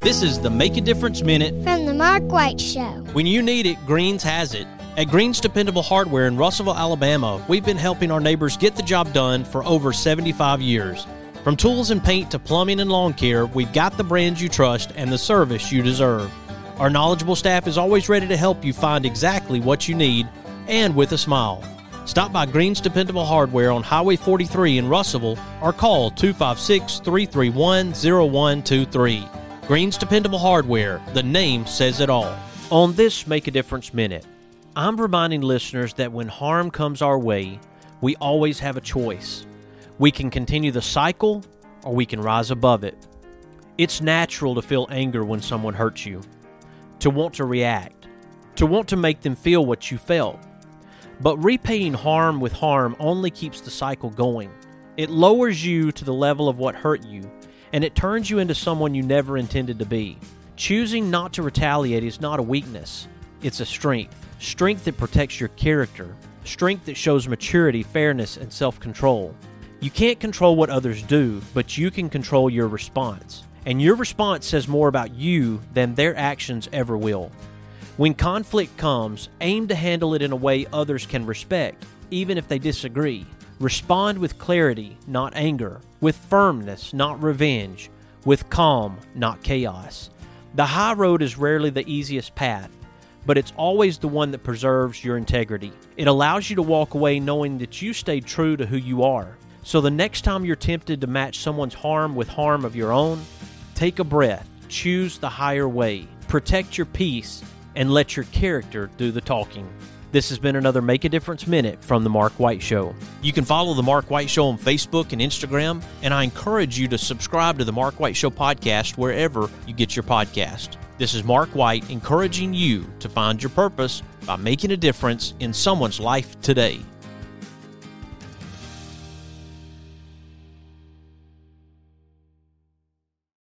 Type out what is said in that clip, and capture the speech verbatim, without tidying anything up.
This is the Make a Difference Minute from the Mark White Show. When you need it, Greens has it. At Greens Dependable Hardware in Russellville, Alabama, we've been helping our neighbors get the job done for over seventy-five years. From tools and paint to plumbing and lawn care, we've got the brands you trust and the service you deserve. Our knowledgeable staff is always ready to help you find exactly what you need, and with a smile. Stop by Greens Dependable Hardware on Highway forty-three in Russellville or call two five six, three three one, zero one two three. Greens Dependable Hardware, the name says it all. On this Make a Difference Minute, I'm reminding listeners that when harm comes our way, we always have a choice. We can continue the cycle or we can rise above it. It's natural to feel anger when someone hurts you, to want to react, to want to make them feel what you felt. But repaying harm with harm only keeps the cycle going. It lowers you to the level of what hurt you, and it turns you into someone you never intended to be. Choosing not to retaliate is not a weakness. It's a strength. Strength that protects your character. Strength that shows maturity, fairness, and self-control. You can't control what others do, but you can control your response. And your response says more about you than their actions ever will. When conflict comes, aim to handle it in a way others can respect, even if they disagree. Respond with clarity, not anger. With firmness, not revenge. With calm, not chaos. The high road is rarely the easiest path, but it's always the one that preserves your integrity. It allows you to walk away knowing that you stayed true to who you are. So the next time you're tempted to match someone's harm with harm of your own, take a breath, choose the higher way, protect your peace, and let your character do the talking. This has been another Make a Difference Minute from The Mark White Show. You can follow The Mark White Show on Facebook and Instagram, and I encourage you to subscribe to The Mark White Show podcast wherever you get your podcast. This is Mark White encouraging you to find your purpose by making a difference in someone's life today.